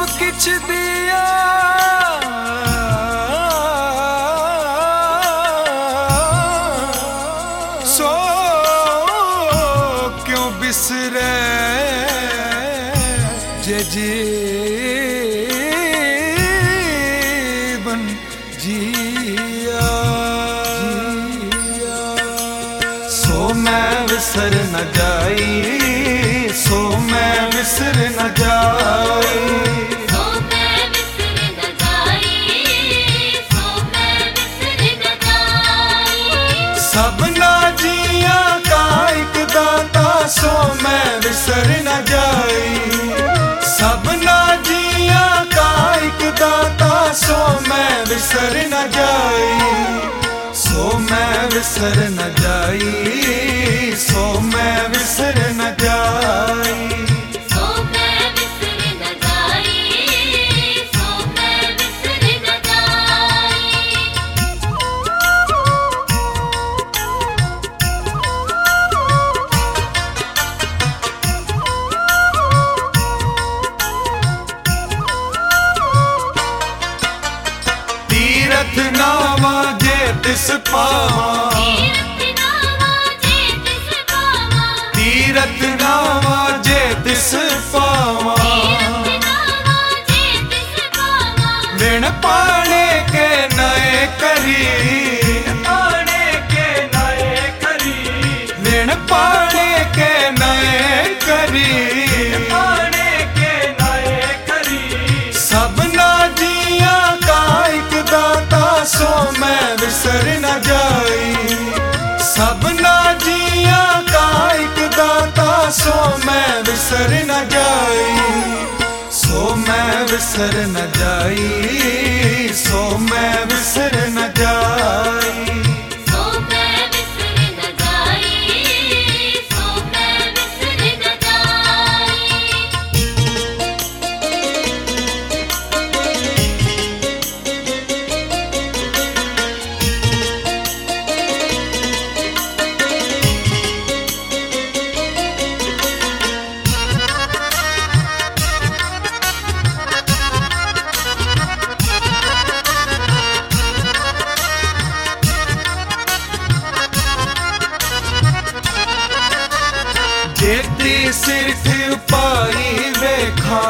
किछ दिया सो क्यों बिसरे जे जीवन जिया सो मैं विसर न जाई सो मैं विसर न जाई सबना जिया का एक दाता सो मैं विसर न जाई सबना जिया का एक दाता सो मैं विसर न जाई सो मैं विसर न जाई सो मैं विसर न जाई तीरथ नावा जे तिस पावा तीरथ नावा जे तिस पावा विण पाने के नए करी पाने के नए करी विण पाने के नए करी पाने के नए करी सबना जिया का एक दाता सो मैं विसर न जाई सबना जिया का एक दाता सो मैं विसर न जाई सो मैं विसर न जाई सो मैं विसर न जाई जेती सिर्फ पाई वेखा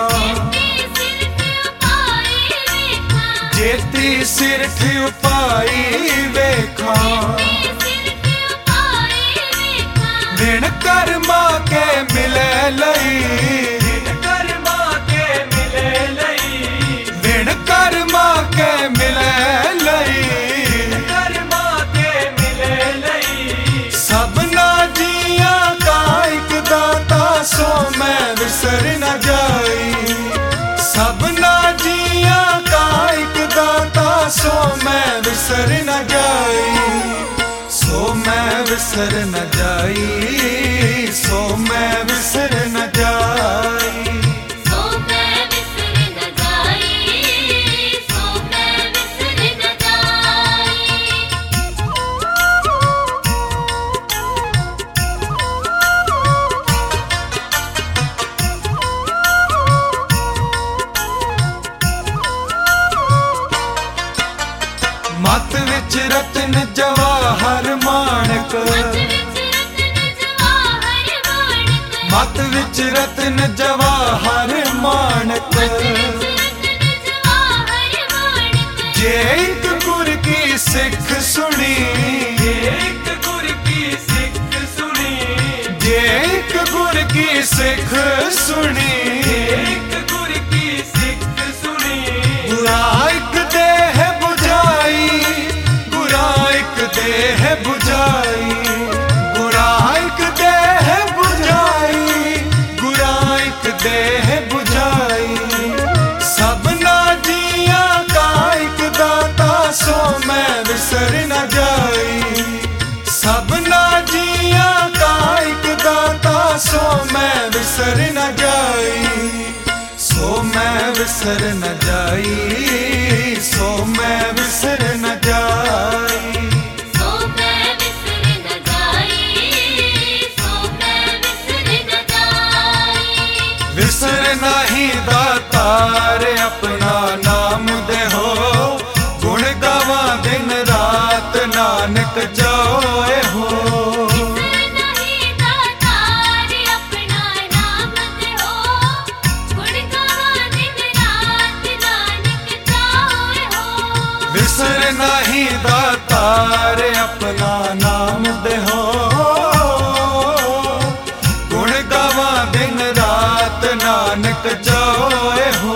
जेती सिर्फ पाई वेखा बिन कर्मा के मिले लई बिन कर्मा के मिले लई बिन कर्मा के मिले लई कर्मा के मिले लई सबना जिया का एक दाता सो मैं विसर न जाई सबना जिया का एक दाता सो मैं विसर न जाई सो मैं विसर न जाई सो मैं विसर न जाई मत विच रतन जवाहर माणक मत विच रतन जवाहर माणक जे एक गुर की सिख सुनी एक गुर की सिख सुनी जे एक गुर की सिख सुनी एक गुर की सिख सुनी बुरा एक देह बुझाई बुरा एक देह बुझाई बुरा एक देह बुझाई बुरा एक देह बुझाई सबना जिया का एक दाता सो मैं विसर न जाई सबना जिया का एक दाता सो मैं विसर न जाई सो मैं विसर न जाई सो मैं विसर न जाई विसर नहीं दाता रे नहीं दातार अपना नाम देहो, गुण गावा दिन रात नानक जाए हो।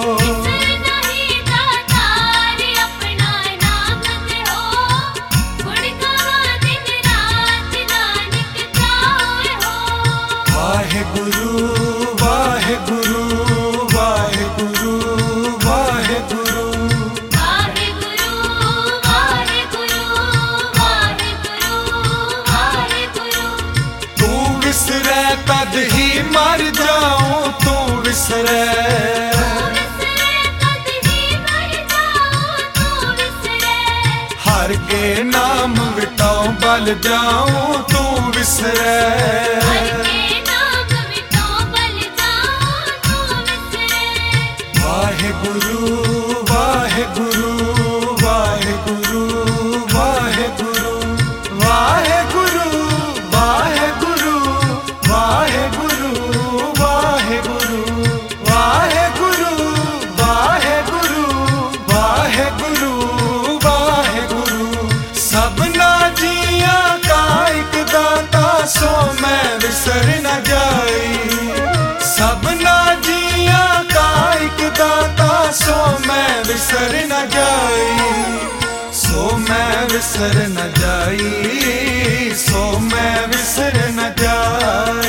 वाहेगुरु वाहेगुरु वाहेगुरु वाहेगुरु वाहेगुरु वाहेगुरु वाहेगुरु वाहेगुरु। तू विसरे तद ही मर जाऊं, तू विसरे हर के नाम विटाऊं बल जाऊं, तू विसरे वाहेगुरु वाहेगुरु वाहेगुरु वाहेगुरु वाहेगुरु वाहेगुरु वाहेगुरु वाहेगुरु वाहेगुरु वाहेगुरु वाहेगुरु वाहेगुरु। सबना जिया का एक दाता सो मैं विसर न जाई, सबना जिया का एक दाता सो मैं विसर न जाई, सो मैं विसर न जाई, सो मैं विसर न जाई।